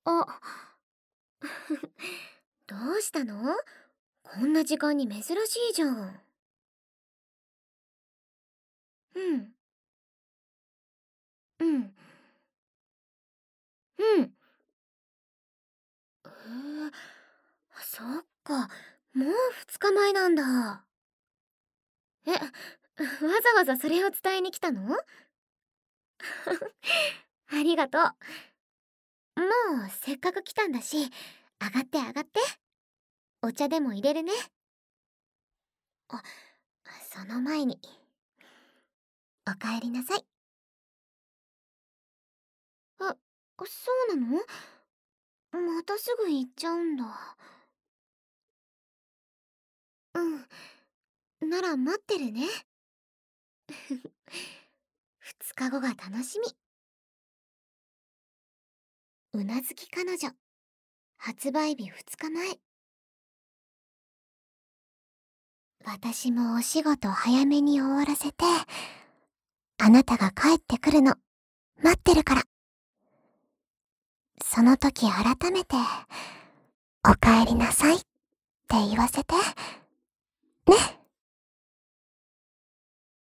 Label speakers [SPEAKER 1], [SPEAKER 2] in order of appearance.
[SPEAKER 1] あ、どうしたの？こんな時間に珍しいじゃん。うん、うん、うん。へえ、そっか、もう2日前なんだ。え、わざわざそれを伝えに来たの？ありがとう。もうせっかく来たんだし、上がって上がって。お茶でも入れるね。あ、その前に、おかえりなさい。あ、そうなの？またすぐ行っちゃうんだ。うん、なら待ってるね。2日後が楽しみ。うなずき彼女。発売日2日前。私もお仕事早めに終わらせて、あなたが帰ってくるの、待ってるから。その時改めて、お帰りなさいって言わせて。ね。